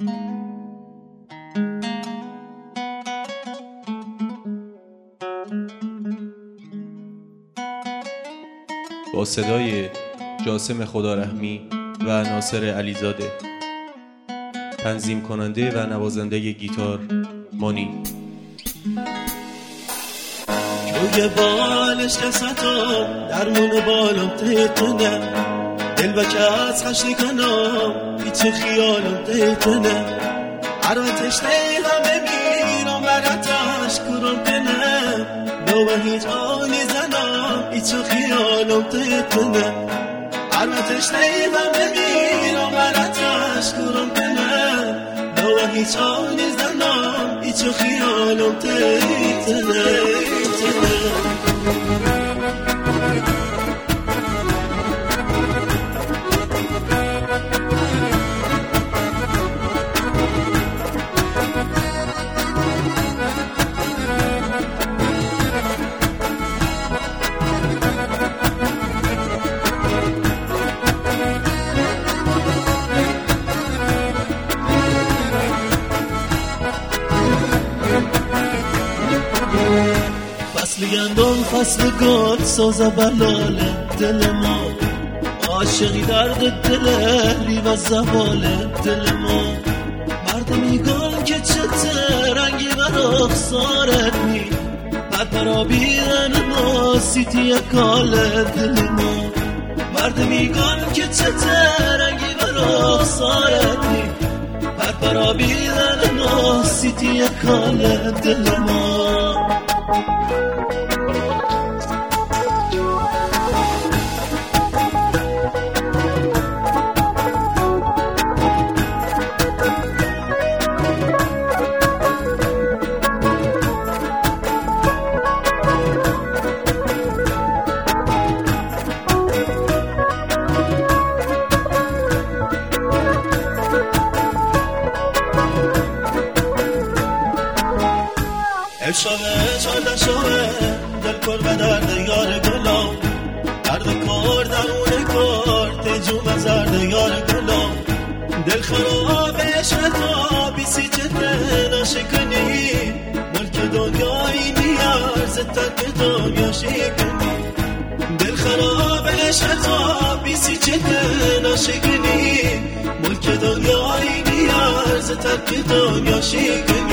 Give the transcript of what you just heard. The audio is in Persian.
با صدای جاسم خدارحمی و ناصر علیزاده، تنظیم کننده و نوازنده گیتار مانی. روی بالش کساتم درمون بالم تیتونه دل بکه از خشتی کنم پیچ خیالم تیتونه عراتش همه میرم براتش کرم کنم نوه هیچ آنی زنم پیچ خیالم تیتونه عراتش همه میرم براتش کرم کنم نوه هیچ آنی زنم پیچ خیالم تیتونه. فصل گندم فصل گل ساز بلال دل ما عاشقی درد دل لیو از زوال دل ما مردمی گل که چته رنگی و رخسارت نی بعد برا بیرن ما سیتی کال دل ما مردمی گل که چته رنگی و رخسارت نی بعد برا بیرن ما سیتی کال دل ما. شوه چارده شوه دل کر به درد یار گلام درد کار درون کار تجوم زرد یار گلام دل خراب عشق تو بیسی چته نشکنی ملک دنیایی نیارز ترک دنیا شکنی دل خراب عشق تو بیسی چته نشکنی ملک دنیایی نیارز ترک دنیا شکنی